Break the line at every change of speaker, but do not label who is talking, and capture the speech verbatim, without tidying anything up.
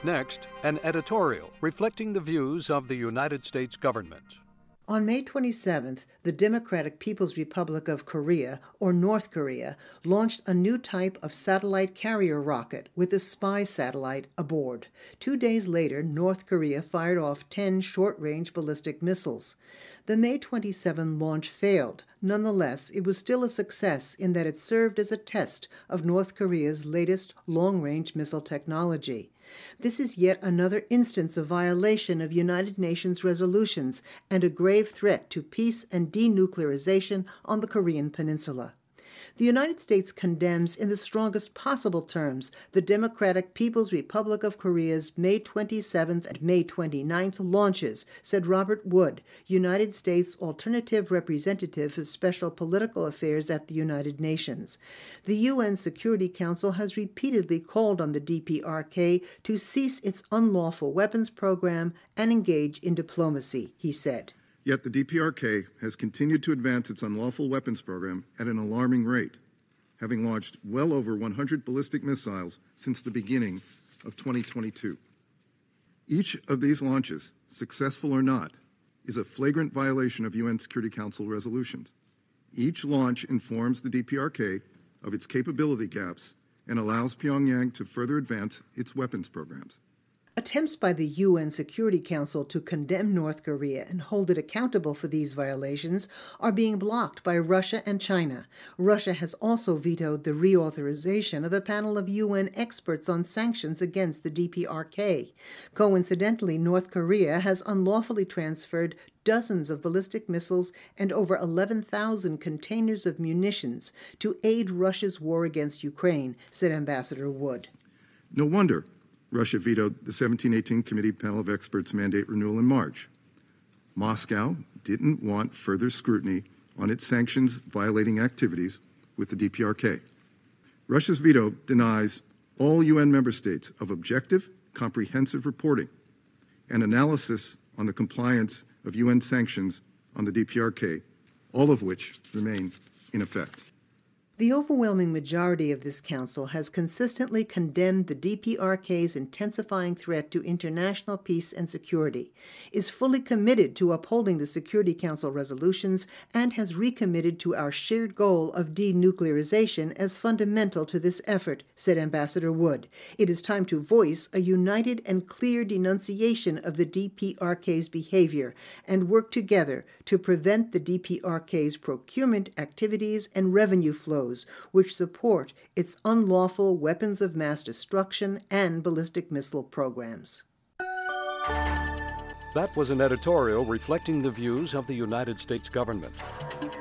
Next, an editorial reflecting the views of the United States government.
On May twenty-seventh, the Democratic People's Republic of Korea, or North Korea, launched a new type of satellite carrier rocket with a spy satellite aboard. Two days later, North Korea fired off ten short-range ballistic missiles. The May twenty-seventh launch failed. Nonetheless, it was still a success in that it served as a test of North Korea's latest long-range missile technology. This is yet another instance of violation of United Nations resolutions and a grave threat to peace and denuclearization on the Korean Peninsula. The United States condemns in the strongest possible terms the Democratic People's Republic of Korea's May twenty-seventh and May twenty-ninth launches, said Robert Wood, United States Alternative Representative for Special Political Affairs at the United Nations. The U N Security Council has repeatedly called on the D P R K to cease its unlawful weapons program and engage in diplomacy, he said.
Yet the D P R K has continued to advance its unlawful weapons program at an alarming rate, having launched well over one hundred ballistic missiles since the beginning of twenty twenty-two. Each of these launches, successful or not, is a flagrant violation of U N Security Council resolutions. Each launch informs the D P R K of its capability gaps and allows Pyongyang to further advance its weapons programs.
Attempts by the U N Security Council to condemn North Korea and hold it accountable for these violations are being blocked by Russia and China. Russia has also vetoed the reauthorization of a panel of U N experts on sanctions against the D P R K. Coincidentally, North Korea has unlawfully transferred dozens of ballistic missiles and over eleven thousand containers of munitions to aid Russia's war against Ukraine, said Ambassador Wood.
No wonder Russia vetoed the seventeen eighteen Committee panel of experts mandate renewal in March. Moscow didn't want further scrutiny on its sanctions-violating activities with the D P R K. Russia's veto denies all U N member states of objective, comprehensive reporting and analysis on the compliance of U N sanctions on the D P R K, all of which remain in effect.
The overwhelming majority of this council has consistently condemned the D P R K's intensifying threat to international peace and security, is fully committed to upholding the Security Council resolutions, and has recommitted to our shared goal of denuclearization as fundamental to this effort, said Ambassador Wood. It is time to voice a united and clear denunciation of the D P R K's behavior and work together to prevent the D P R K's procurement activities and revenue flows which support its unlawful weapons of mass destruction and ballistic missile programs.
That was an editorial reflecting the views of the United States government.